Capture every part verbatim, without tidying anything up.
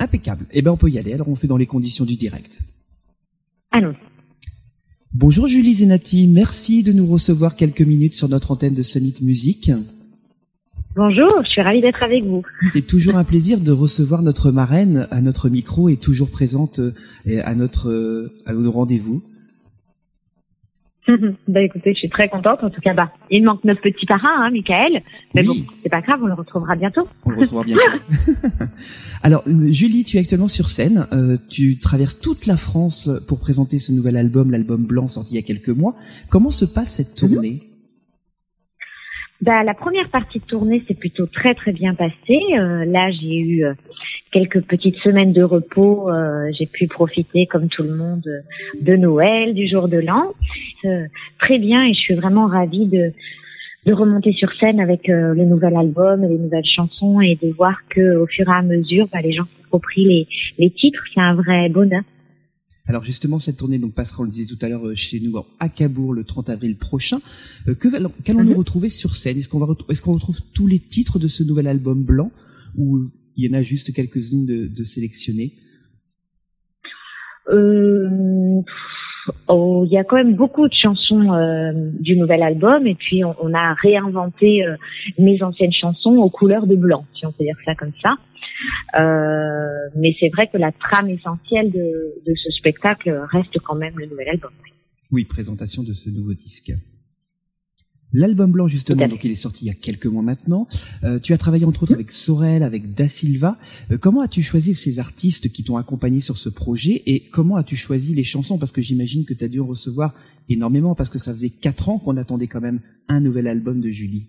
Impeccable. Eh ben, on peut y aller. Alors, on fait dans les conditions du direct. Allons. Bonjour Julie Zenati. Merci de nous recevoir quelques minutes sur notre antenne de Sonit Music. Bonjour, je suis ravie d'être avec vous. C'est toujours un plaisir de recevoir notre marraine à notre micro et toujours présente à notre, à nos rendez-vous. Bah écoutez, je suis très contente. En tout cas, bah, il manque notre petit parrain, hein, Michael. Mais oui. Bon, c'est pas grave, on le retrouvera bientôt. On le retrouvera bientôt. Alors, Julie, tu es actuellement sur scène. Euh, tu traverses toute la France pour présenter ce nouvel album, l'album Blanc, sorti il y a quelques mois. Comment se passe cette tournée ? Bah, la première partie de tournée s'est plutôt très très bien passée. Euh, là, j'ai eu euh, quelques petites semaines de repos. Euh, j'ai pu profiter, comme tout le monde, de Noël, du jour de l'an. Euh, très bien, et je suis vraiment ravie de de remonter sur scène avec euh, le nouvel album et les nouvelles chansons et de voir que au fur et à mesure, bah, les gens s'approprient les les titres. C'est un vrai bonheur. Alors justement, cette tournée donc passera, on le disait tout à l'heure, chez nous à Cabourg le trente avril prochain. Euh, que qu'allons-nous mm-hmm. retrouver sur scène ? Est-ce qu'on va est-ce qu'on retrouve tous les titres de ce nouvel album Blanc ou il y en a juste quelques-unes de, de sélectionnées ? Euh, oh, il y a quand même beaucoup de chansons euh, du nouvel album et puis on, on a réinventé euh, mes anciennes chansons aux couleurs de blanc, si on peut dire ça comme ça. Euh, mais c'est vrai que la trame essentielle de, de ce spectacle reste quand même le nouvel album. Oui, présentation de ce nouveau disque. L'album Blanc, justement, donc il est sorti il y a quelques mois maintenant. Euh, tu as travaillé entre autres avec Sorel, avec Da Silva. Euh, comment as-tu choisi ces artistes qui t'ont accompagné sur ce projet et comment as-tu choisi les chansons ? Parce que j'imagine que tu as dû en recevoir énormément parce que ça faisait quatre ans qu'on attendait quand même un nouvel album de Julie.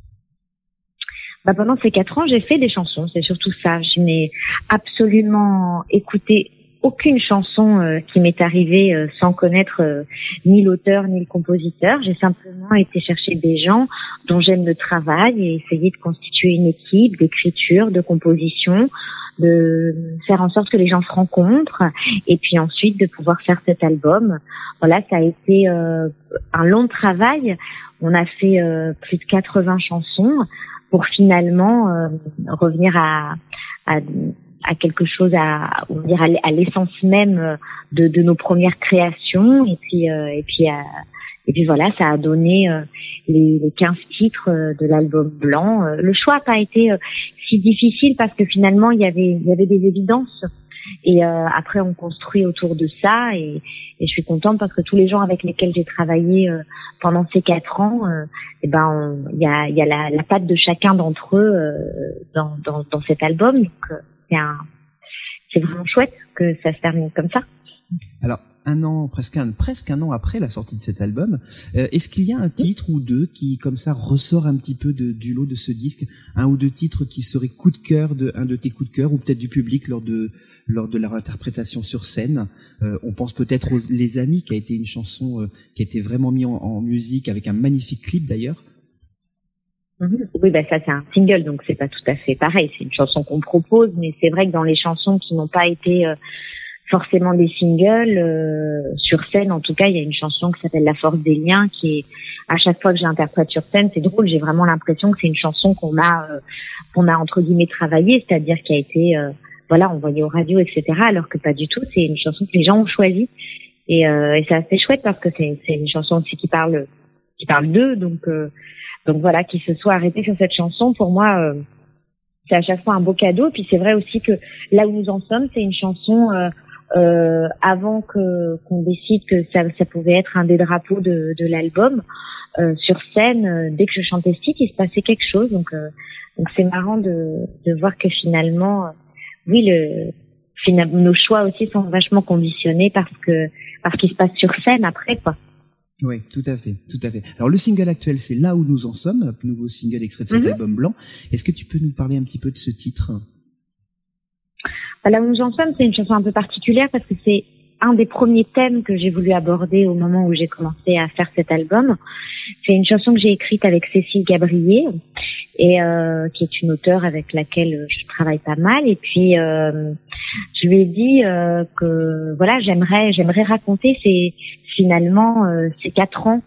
Bah pendant ces quatre ans, j'ai fait des chansons, c'est surtout ça. Je n'ai absolument écouté aucune chanson euh, qui m'est arrivée euh, sans connaître euh, ni l'auteur ni le compositeur. J'ai simplement été chercher des gens dont j'aime le travail et essayer de constituer une équipe d'écriture, de composition, de faire en sorte que les gens se rencontrent et puis ensuite de pouvoir faire cet album. Voilà, ça a été euh, un long travail. On a fait euh, plus de quatre-vingts chansons pour finalement euh, revenir à, à à quelque chose à on va dire à l'essence même de de nos premières créations et puis euh, et puis euh, et puis voilà, ça a donné euh, les les quinze titres de l'album Blanc. Le choix n'a pas été euh, si difficile parce que finalement il y avait il y avait des évidences et euh, après on construit autour de ça et et je suis contente parce que tous les gens avec lesquels j'ai travaillé euh, pendant ces quatre ans euh, et ben il y a il y a la, la patte de chacun d'entre eux euh, dans dans dans cet album. Donc euh, c'est un c'est vraiment chouette que ça se termine comme ça. Alors un an presque un presque un an après la sortie de cet album, euh, est-ce qu'il y a un titre ou deux qui comme ça ressort un petit peu de, du lot de ce disque, un ou deux titres qui seraient coup de cœur de un de tes coups de cœur ou peut-être du public lors de lors de leur interprétation sur scène? Euh, on pense peut-être aux Les Amis qui a été une chanson euh, qui a été vraiment mise en, en musique avec un magnifique clip d'ailleurs. Oui, bah ça c'est un single, donc c'est pas tout à fait pareil. C'est une chanson qu'on propose, mais c'est vrai que dans les chansons qui n'ont pas été euh, forcément des singles, euh, sur scène en tout cas, il y a une chanson qui s'appelle La Force des Liens, qui est à chaque fois que je l'interprète sur scène, c'est drôle, j'ai vraiment l'impression que c'est une chanson qu'on a euh, qu'on a entre guillemets travaillée, c'est-à-dire qui a été euh, voilà envoyée aux radios, et cetera. Alors que pas du tout, c'est une chanson que les gens ont choisie et, euh, et c'est assez chouette parce que c'est c'est une chanson aussi qui parle qui parle d'eux, donc euh, Donc voilà, qu'ils se soient arrêtés sur cette chanson, pour moi, euh, c'est à chaque fois un beau cadeau. Puis c'est vrai aussi que là où nous en sommes, c'est une chanson euh, euh, avant que qu'on décide que ça, ça pouvait être un des drapeaux de, de l'album. Euh, sur scène, euh, dès que je chantais ce titre, il se passait quelque chose. Donc euh, donc c'est marrant de, de voir que finalement, euh, oui, le, finalement, nos choix aussi sont vachement conditionnés parce que parce qu'il se passe sur scène après, quoi. Oui, tout à fait, tout à fait. Alors le single actuel, c'est Là où nous en sommes, un nouveau single extrait de cet mm-hmm. album Blanc. Est-ce que tu peux nous parler un petit peu de ce titre ? Là où nous en sommes, c'est une chanson un peu particulière parce que c'est un des premiers thèmes que j'ai voulu aborder au moment où j'ai commencé à faire cet album. C'est une chanson que j'ai écrite avec Cécile Gabrier, et euh, qui est une auteure avec laquelle je travaille pas mal. Et puis euh, je lui ai dit euh, que voilà, j'aimerais j'aimerais raconter ces finalement euh, ces quatre ans,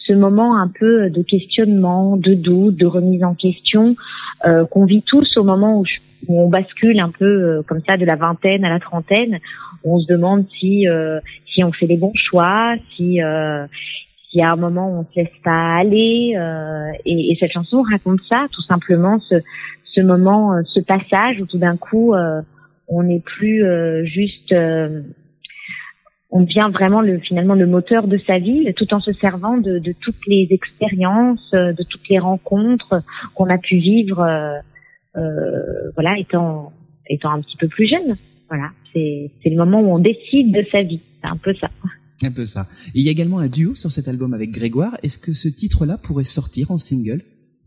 ce moment un peu de questionnement, de doute, de remise en question euh, qu'on vit tous au moment où, je, où on bascule un peu euh, comme ça de la vingtaine à la trentaine, où on se demande si euh, si on fait les bons choix, si euh, s'il y a un moment où on se laisse pas aller. Euh, et, et cette chanson raconte ça, tout simplement, ce, ce moment, euh, ce passage où tout d'un coup euh, on n'est plus euh, juste euh, on devient vraiment le, finalement le moteur de sa vie, tout en se servant de, de toutes les expériences, de toutes les rencontres qu'on a pu vivre, euh, euh, voilà, étant étant un petit peu plus jeune. Voilà, c'est c'est le moment où on décide de sa vie. C'est un peu ça. Un peu ça. Et il y a également un duo sur cet album avec Grégoire. Est-ce que ce titre-là pourrait sortir en single?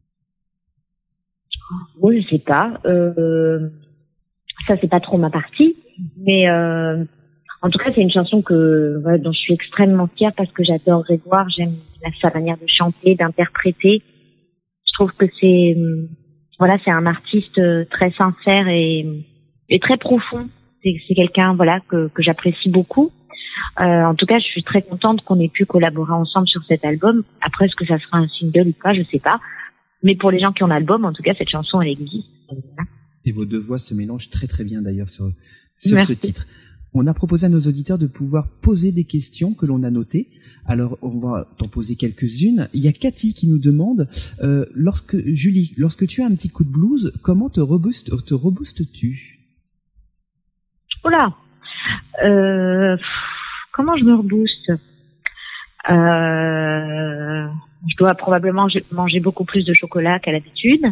Oui, je sais pas. Euh, ça, c'est pas trop ma partie, mais. Euh, En tout cas, c'est une chanson que voilà, dont je suis extrêmement fière parce que j'adore Grégoire, j'aime sa manière de chanter, d'interpréter. Je trouve que c'est voilà, c'est un artiste très sincère et, et très profond. C'est, c'est quelqu'un voilà que, que j'apprécie beaucoup. Euh, en tout cas, je suis très contente qu'on ait pu collaborer ensemble sur cet album. Après, est-ce que ça sera un single ou pas, je sais pas. Mais pour les gens qui ont l'album, en tout cas, cette chanson elle existe. Voilà. Et vos deux voix se mélangent très très bien d'ailleurs sur sur Merci. Ce titre. On a proposé à nos auditeurs de pouvoir poser des questions que l'on a notées. Alors, on va t'en poser quelques-unes. Il y a Cathy qui nous demande, euh, lorsque Julie, lorsque tu as un petit coup de blues, comment te reboost, te reboostes-tu? Oula, euh, comment je me rebooste? euh, Je dois probablement manger beaucoup plus de chocolat qu'à l'habitude.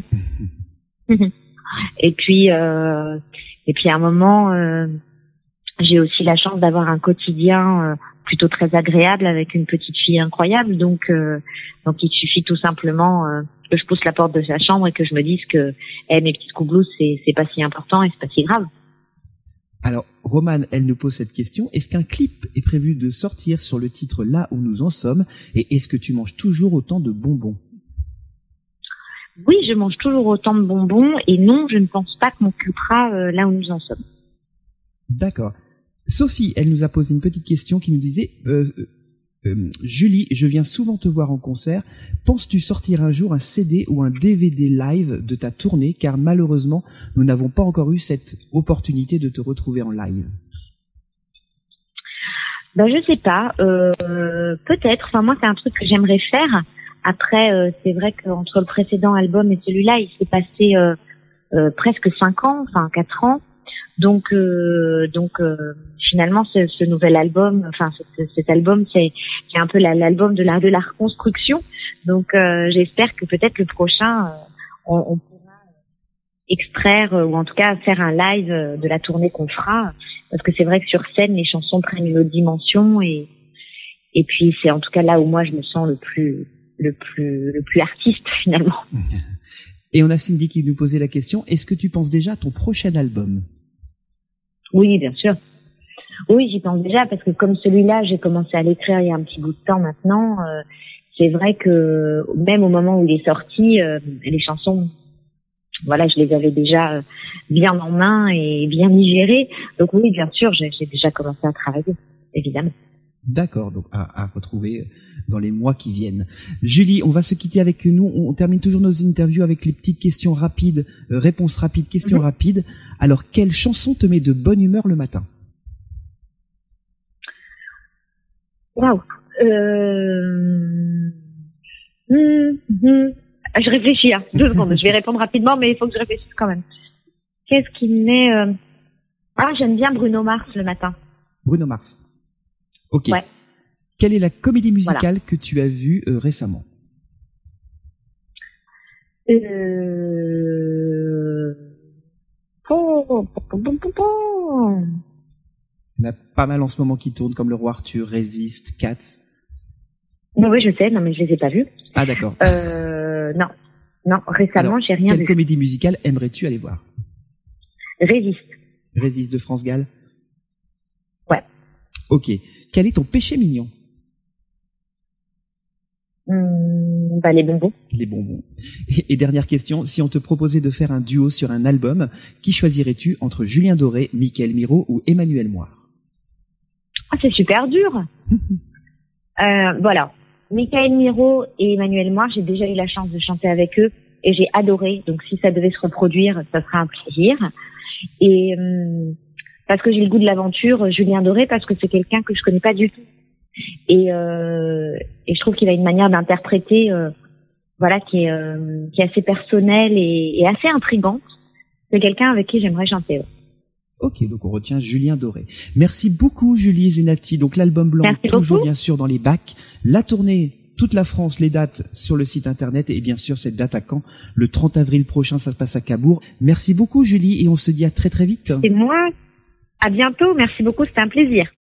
et puis, euh, et puis à un moment. Euh, J'ai aussi la chance d'avoir un quotidien euh, plutôt très agréable avec une petite fille incroyable, donc euh, donc il suffit tout simplement euh, que je pousse la porte de sa chambre et que je me dise que eh, mes petites coups blues c'est c'est pas si important et c'est pas si grave. Alors Romane, elle nous pose cette question, est-ce qu'un clip est prévu de sortir sur le titre Là où nous en sommes, et est-ce que tu manges toujours autant de bonbons? Oui, je mange toujours autant de bonbons et non, je ne pense pas qu'on coupera euh, Là où nous en sommes. D'accord. Sophie, elle nous a posé une petite question qui nous disait euh, euh, Julie, je viens souvent te voir en concert. Penses-tu sortir un jour un C D ou un D V D live de ta tournée? Car malheureusement, nous n'avons pas encore eu cette opportunité de te retrouver en live. Ben je sais pas. Euh, peut-être. Enfin moi, c'est un truc que j'aimerais faire. Après, euh, c'est vrai qu'entre le précédent album et celui-là, il s'est passé euh, euh, presque cinq ans, enfin quatre ans. Donc, euh, donc euh, finalement, ce, ce nouvel album, enfin ce, cet album, c'est, c'est un peu la, l'album de la de la reconstruction. Donc, euh, j'espère que peut-être le prochain, euh, on, on pourra extraire euh, ou en tout cas faire un live de la tournée qu'on fera, parce que c'est vrai que sur scène, les chansons prennent une autre dimension et et puis c'est en tout cas là où moi je me sens le plus le plus le plus artiste finalement. Et on a Cindy qui nous posait la question, est-ce que tu penses déjà à ton prochain album? Oui, bien sûr. Oui, j'y pense déjà parce que comme celui-là, j'ai commencé à l'écrire il y a un petit bout de temps maintenant. Euh, c'est vrai que même au moment où il est sorti, euh, les chansons, voilà, je les avais déjà bien en main et bien digérées. Donc oui, bien sûr, j'ai, j'ai déjà commencé à travailler, évidemment. D'accord, donc à, à retrouver dans les mois qui viennent. Julie, on va se quitter avec nous. On termine toujours nos interviews avec les petites questions rapides, euh, réponses rapides, questions mmh. rapides. Alors, quelle chanson te met de bonne humeur le matin? Waouh. Euh... Mmh, mmh. Je réfléchis. Hein. Deux secondes. Je vais répondre rapidement, mais il faut que je réfléchisse quand même. Qu'est-ce qui me met euh... Ah, j'aime bien Bruno Mars le matin. Bruno Mars. Ok. Ouais. Quelle est la comédie musicale voilà. que tu as vue euh, récemment? Euh... Oh, bon, bon, bon, bon. Il y en a pas mal en ce moment qui tournent, comme Le Roi Arthur, Résiste, Cats. Non, oui, je sais, non, mais je les ai pas vus. Ah, d'accord. Euh, non, non, récemment, alors, j'ai rien quelle vu. Quelle comédie musicale aimerais-tu aller voir? Résiste. Résiste de France Gall? Ouais. Ok. Quel est ton péché mignon? Mmh, bah, les bonbons. Les bonbons. Et, et dernière question, si on te proposait de faire un duo sur un album, qui choisirais-tu entre Julien Doré, Mickaël Miro ou Emmanuel Moire? Ah, c'est super dur. euh, voilà. Michael Miro et Emmanuel Moir, j'ai déjà eu la chance de chanter avec eux et j'ai adoré. Donc si ça devait se reproduire, ça serait un plaisir. Et euh, parce que j'ai le goût de l'aventure, Julien Doré, parce que c'est quelqu'un que je connais pas du tout. Et, euh, et je trouve qu'il a une manière d'interpréter, euh, voilà, qui est, euh, qui est assez personnelle et, et assez intrigante. C'est quelqu'un avec qui j'aimerais chanter. Ouais. Ok, donc on retient Julien Doré. Merci beaucoup Julie Zenati. Donc l'album blanc, Merci toujours beaucoup. Bien sûr dans les bacs. La tournée, toute la France, les dates sur le site internet et bien sûr cette date à Caen, le trente avril prochain, ça se passe à Cabourg. Merci beaucoup Julie et on se dit à très très vite. Et moi, à bientôt. Merci beaucoup, c'était un plaisir.